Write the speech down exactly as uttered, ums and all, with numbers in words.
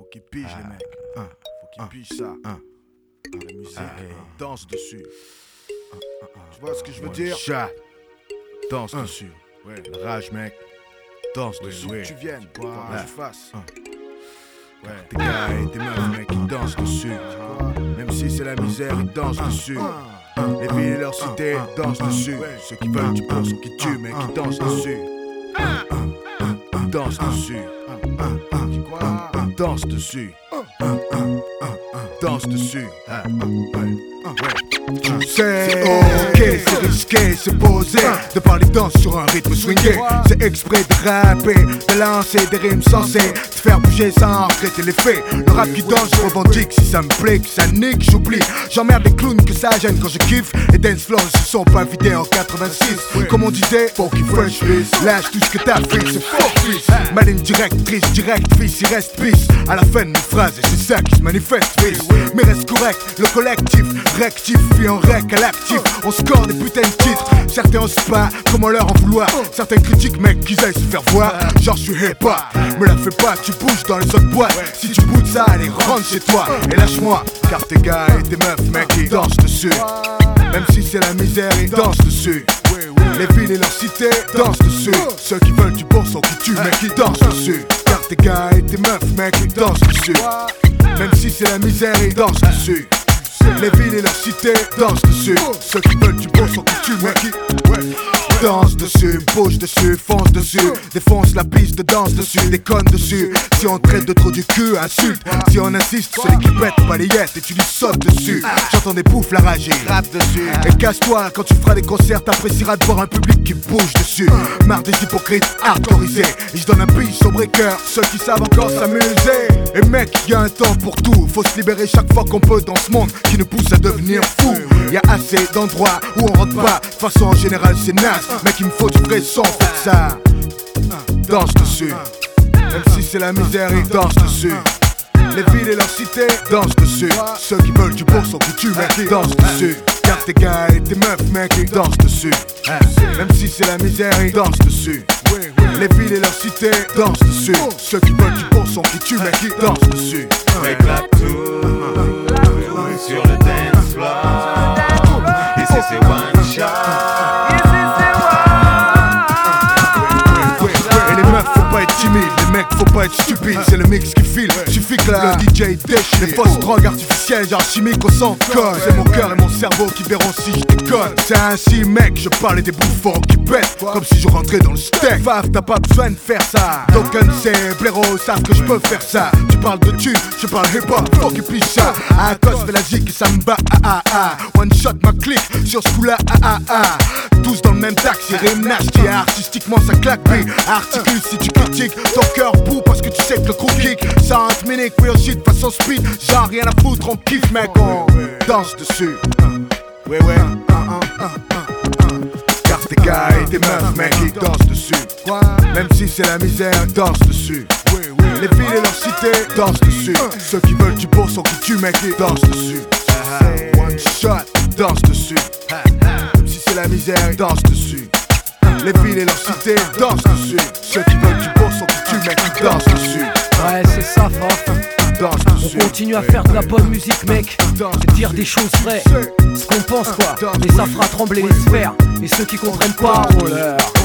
qu'ils pigent ah, les mecs. Hein. Faut qu'ils ah, pigent ça. Hein. La musique, ah, danse dessus. Ah, ah, ah, tu vois ce que je veux ouais, dire? Chat, danse hein. dessus. Ouais. La rage, mec, danse ouais, dessus. Ouais. Tu viennes, quoi, là, je fasse. Hein. Ouais. Tes gars et tes meufs, mec, ils dansent dessus. Même si c'est la misère, ils dansent dessus. Les villes et leurs cités dansent dessus. Ceux qui veulent du bon, ceux qui tuent, mec, ils dansent dessus. Danse dessus. Danse dessus. Danse dessus. C'est ok, c'est risqué, c'est posé de parler danse sur un rythme swingé. C'est exprès de rapper, de lancer des rimes sensées, de faire bouger sans regretter les faits. Le rap qui danse, je revendique, si ça me plaît, que ça nique, j'oublie. J'emmerde les clowns, que ça gêne quand je kiffe. Les dance floors se sont pas vidés en quatre-vingt-six. Comme on disait, funky fresh fils. Lâche tout ce que t'as fait, c'est faux fils. Maligne direct, triste direct, fils, il reste peace. À la fin de mes phrases, et c'est ça qui se manifeste, fils. Mais reste correct, le collectif, rectif, puis en rec à l'actif. On score des putains de titres. Certains osent pas, comment leur en vouloir. Certains critiquent, mec, qu'ils aillent se faire voir. Genre je suis hip-hop, me la fais pas, tu bouges dans les autres boîtes. Si tu bouges ça, allez rentre chez toi et lâche-moi. Car tes gars et tes meufs, mec, ils dansent dessus. Même si c'est la misère, ils dansent dessus. Les villes et leurs cités dansent dessus. Ceux qui veulent du bon sang qui tuent, mec, ils dansent dessus. Car tes gars et tes meufs, mec, ils dansent dessus. Même si c'est la misère, ils dansent dessus. Les villes et leurs cités dansent dessus. Ceux qui veulent du bon sang qui tuent, mec, ils danse dessus, bouge dessus, fonce dessus. Défonce la piste, danse dessus, déconne dessus. Si on traite de trop du cul, insulte. Si on insiste, celui qui pète balayette et tu lui sautes dessus. J'entends des poufs, la rage, rap dessus. Et casse-toi, quand tu feras des concerts, t'apprécieras de voir un public qui bouge dessus. Marre des hypocrites hardcorisés. Et je donne un pitch au breaker, ceux qui savent encore s'amuser. Et mec, y'a un temps pour tout. Faut se libérer chaque fois qu'on peut dans ce monde qui nous pousse à devenir fou. Y'a assez d'endroits où on rentre pas. De façon en général, c'est naze. Mec, il me faut du vrai son, faut ça. Danse dessus. Même si c'est la misère, ils dansent dessus. Les villes et leurs cités dansent dessus. Ceux qui veulent du bon sont qui tuent, mec, ils dansent dessus. Car tes gars et tes meufs, mec, ils dansent dessus. Même si c'est la misère, ils dansent dessus. Les villes et leurs cités dansent dessus. Ceux qui veulent du bon sont qui tuent, mec, ils dansent dessus. Éclate tout sur le dance floor. Ici c'est one shot. Faut pas être timide, les mecs faut pas être stupide. C'est le mix qui file, suffit que la, le D J déchire. Les fausses drogues artificielles, genre chimiques, on s'en colle. C'est mon cœur et mon cerveau qui verront si je déconne. C'est ainsi mec, je parlais des bouffons qui pètent comme si je rentrais dans le steak. Faf, t'as pas besoin de faire ça. Token c'est blaireaux, savent que je peux faire ça. Tu parles de tu, je parle hip-hop, faut qu'ils pissent ça. À cause de la zik et ça me bat, ah ah ah. One shot ma clique, sur ce coup-là, ah ah ah. Tous dans le même taxi, rime nasty, artistiquement ça claque, B. Articule si tu critiques, ton cœur bout parce que tu sais que le crew kick. cinq minutes, oui aussi de façon speed. Genre rien à foutre, on kiffe mec, on danse dessus. Ouais ouais, car tes gars et tes meufs mec, ils dansent dessus. Même si c'est la misère, ils dansent dessus. Les villes et leurs cités dansent dessus. Ceux qui veulent du bon sont qui tuent mec, ils dansent dessus. One shot, danse dessus. Même si c'est la misère, ils dansent dessus. Les villes et leurs cités dansent dessus. Ceux qui veulent du bon sont qui tuent, mec, ils dansent dessus. Ouais, c'est ça, Faf. On continue à faire de la bonne musique, mec. Et dire des choses vraies. Ce qu'on pense, quoi. Et ça fera trembler les sphères. Et ceux qui comprennent pas, oh là.